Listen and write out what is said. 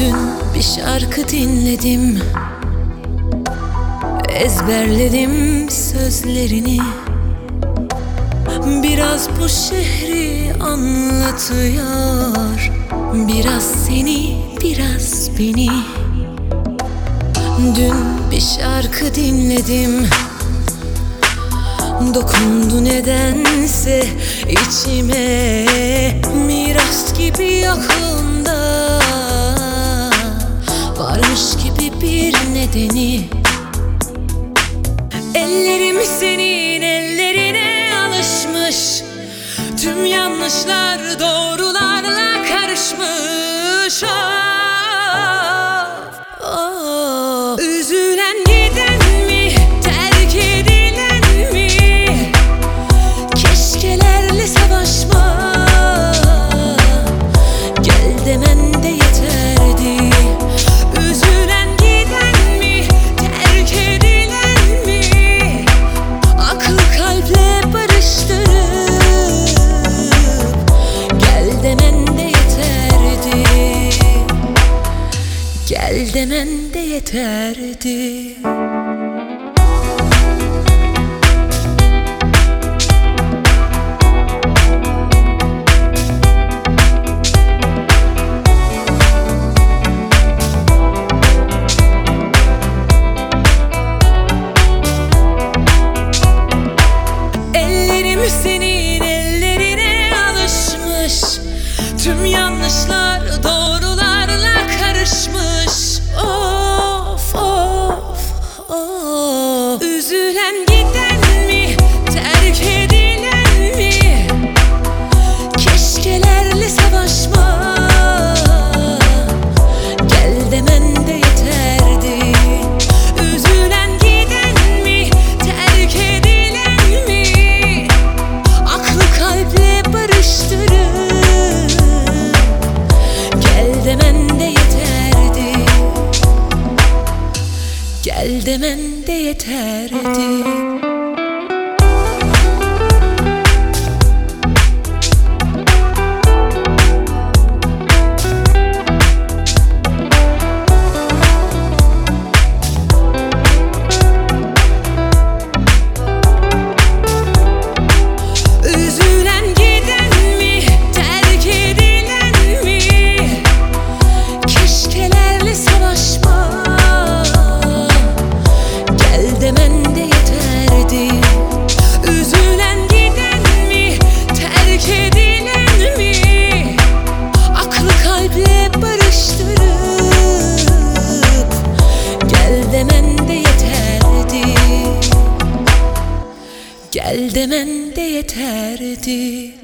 Dün bir şarkı dinledim, ezberledim sözlerini. Biraz bu şehri anlatıyor, biraz seni, biraz beni. Dün bir şarkı dinledim, dokundu nedense içime. Miras gibi aklımda varmış gibi bir nedeni. Ellerim senin ellerine alışmış, tüm yanlışlar doğrularla karışmış. Üzülen giden mi, terk edilen mi? Keşkelerle savaşma, gel demen de yeterdi. Üzülen giden mi, terk edilen mi? Akıl kalple barıştırıp gel demen de yeterdi. Gel demen de yeterdi. Ellerim senin ellerine alışmış, tüm yanlışlar doğrularla karışmış. Of of of. Üzülen giden mi, terk edilen mi? Keşkelerle savaşma, gel demen de yeterdi. Üzülen giden mi, terk edilen mi? Aklı kalple barıştırıp gel demen de yeterdi. Gel demen de yeterdi. Üzülen giden mi, terk edilen mi? Keşkelerle savaşma, gel demen de yeterdi. Üzülen giden mi, terk edilen mi? Aklı kalple barıştırıp gel demen de yeterdi. Gel demen de yeterdi.